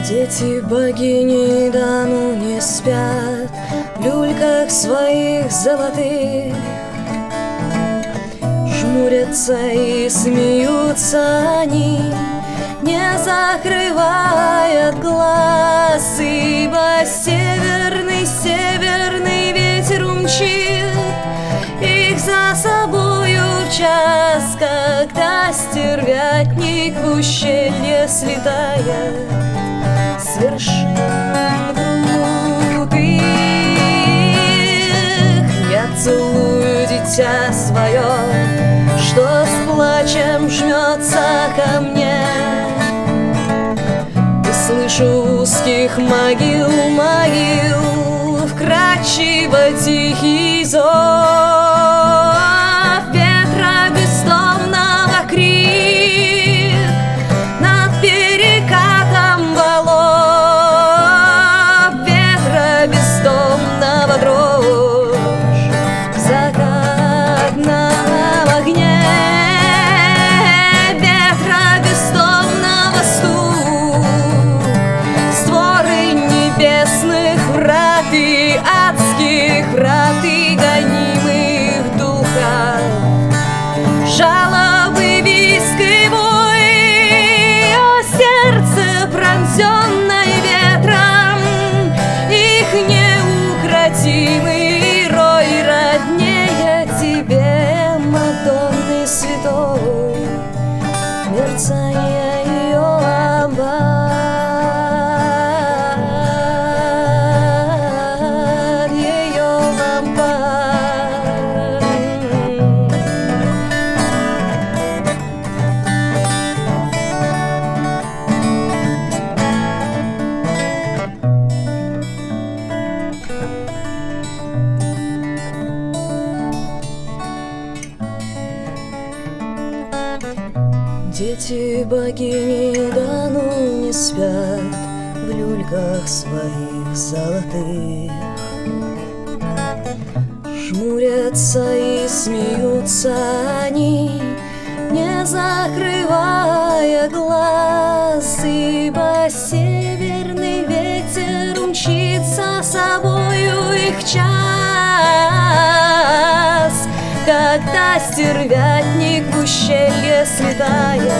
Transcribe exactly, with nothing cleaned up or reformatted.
Дети богини да ну не спят в люльках своих золотых, жмурятся и смеются они, не закрывая глаз, ибо северный, северный ветер умчит их за собою в час, когда стервятник в ущелье слетает с вершин крутых. Я целую дитя свое, что с плачем жмется ко мне, и слышу узких могил, могил вкрадчиво тихий зов ветра бездомного, крик над перекатом валов ветра бездомного, дрожь в закатном огне ветра бездомного, стук створы небесных врат и адских врат и гонимых духов, жалобы, визг и вой, о сердце, пронзенное ветром, их неукротимый рой роднее тебе, Мадонны святой, мерцание ее лампад, ее лампад. Дети богини да ну не спят в люльках своих золотых, жмурятся и смеются они, не закрывая глаз, ибо северный ветер умчится собою их час, когда стервятник в ущелье слетает